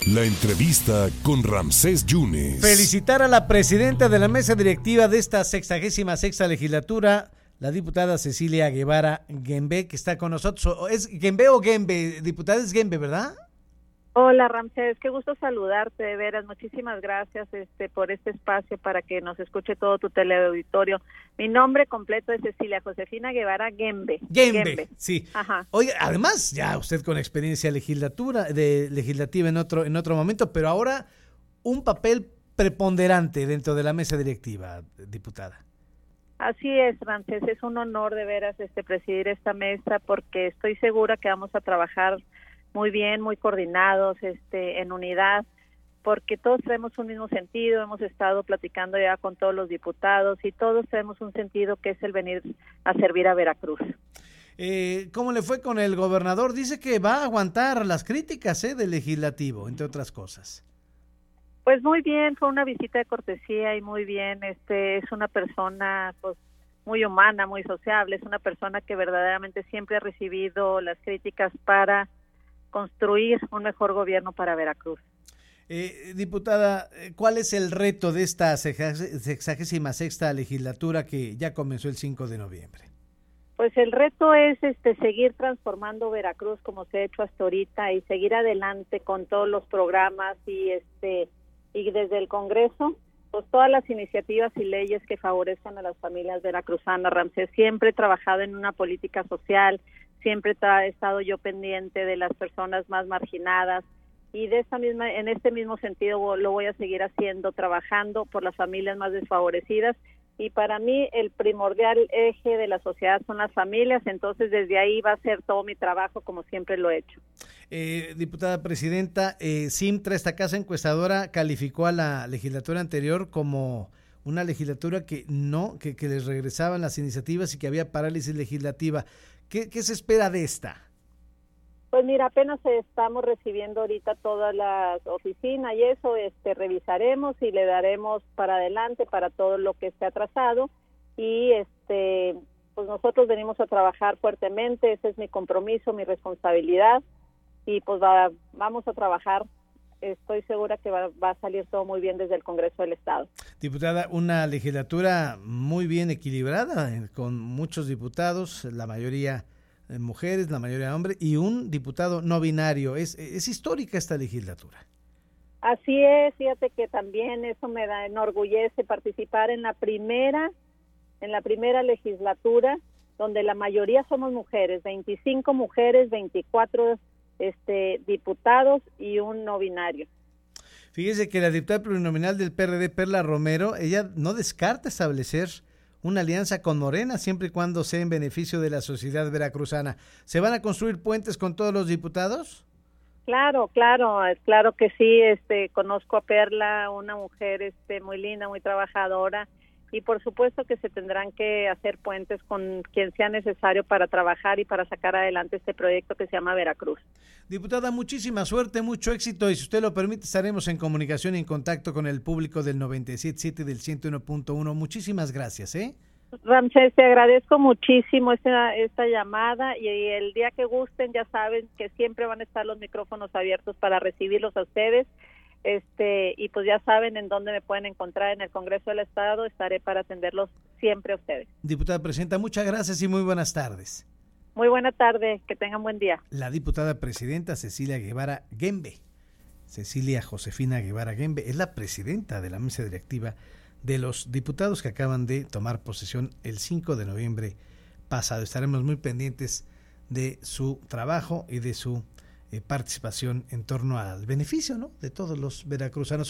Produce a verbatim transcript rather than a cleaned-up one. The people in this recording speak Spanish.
La entrevista con Ramsés Yunes. Felicitar a la presidenta de la mesa directiva de esta sexagésima sexta legislatura, la diputada Cecilia Guevara Guembe, que está con nosotros. ¿Es Guembe o Guembe? Diputada, es Guembe, ¿verdad? Hola Ramsés, qué gusto saludarte, de veras, muchísimas gracias este por este espacio para que nos escuche todo tu teleauditorio. Mi nombre completo es Cecilia Josefina Guevara Guembe. Guembe, Guembe. sí. Ajá. Oye, además, ya usted con experiencia legislatura, de legislativa en otro, en otro momento, pero ahora un papel preponderante dentro de la mesa directiva, diputada. Así es, Ramsés, es un honor de veras este presidir esta mesa porque estoy segura que vamos a trabajar muy bien, muy coordinados, este, en unidad, porque todos tenemos un mismo sentido. Hemos estado platicando ya con todos los diputados y todos tenemos un sentido que es el venir a servir a Veracruz. Eh, ¿Cómo le fue con el gobernador? Dice que va a aguantar las críticas eh, del legislativo, entre otras cosas. Pues muy bien, fue una visita de cortesía y muy bien. Este es una persona, pues, muy humana, muy sociable. Es una persona que verdaderamente siempre ha recibido las críticas para construir un mejor gobierno para Veracruz. Eh, diputada, ¿cuál es el reto de esta sexagésima sexta legislatura que ya comenzó el cinco de noviembre? Pues el reto es este seguir transformando Veracruz como se ha hecho hasta ahorita y seguir adelante con todos los programas y este y desde el Congreso, pues todas las iniciativas y leyes que favorezcan a las familias veracruzanas. Ramsés, siempre he trabajado en una política social, siempre he estado yo pendiente de las personas más marginadas y de esta misma, en este mismo sentido lo voy a seguir haciendo, trabajando por las familias más desfavorecidas, y para mí el primordial eje de la sociedad son las familias, entonces desde ahí va a ser todo mi trabajo como siempre lo he hecho. Eh, diputada presidenta, eh, Simtra, esta casa encuestadora, calificó a la legislatura anterior como una legislatura que no, que, que les regresaban las iniciativas y que había parálisis legislativa. ¿Qué, qué se espera de esta? Pues mira, apenas estamos recibiendo ahorita todas las oficinas y eso, este, revisaremos y le daremos para adelante para todo lo que esté atrasado y este, pues nosotros venimos a trabajar fuertemente, ese es mi compromiso, mi responsabilidad y pues va, vamos a trabajar. Estoy segura que va, va a salir todo muy bien desde el Congreso del Estado. Diputada, una legislatura muy bien equilibrada, con muchos diputados, la mayoría mujeres, la mayoría hombres, y un diputado no binario. Es, es histórica esta legislatura. Así es, fíjate que también eso me da, enorgullece participar en la primera, en la primera legislatura, donde la mayoría somos mujeres, veinticinco mujeres, veinticuatro este diputados y un no binario. Fíjese que la diputada plurinominal del P R D, Perla Romero, ella no descarta establecer una alianza con Morena siempre y cuando sea en beneficio de la sociedad veracruzana. ¿Se van a construir puentes con todos los diputados? Claro, claro, claro que sí. Este, conozco a Perla, una mujer este muy linda, muy trabajadora, y por supuesto que se tendrán que hacer puentes con quien sea necesario para trabajar y para sacar adelante este proyecto que se llama Veracruz. Diputada, muchísima suerte, mucho éxito, y si usted lo permite estaremos en comunicación y en contacto con el público del noventa y siete punto siete del ciento uno punto uno. Muchísimas gracias, ¿eh? Ramsés, te agradezco muchísimo esta, esta llamada y el día que gusten ya saben que siempre van a estar los micrófonos abiertos para recibirlos a ustedes. Este y pues ya saben en dónde me pueden encontrar en el Congreso del Estado, estaré para atenderlos siempre a ustedes. Diputada presidenta, muchas gracias y muy buenas tardes. Muy buena tarde, que tengan buen día. La diputada presidenta Cecilia Guevara Guembe, Cecilia Josefina Guevara Guembe, es la presidenta de la mesa directiva de los diputados que acaban de tomar posesión el cinco de noviembre pasado. Estaremos muy pendientes de su trabajo y de su participación en torno al beneficio, ¿no?, de todos los veracruzanos.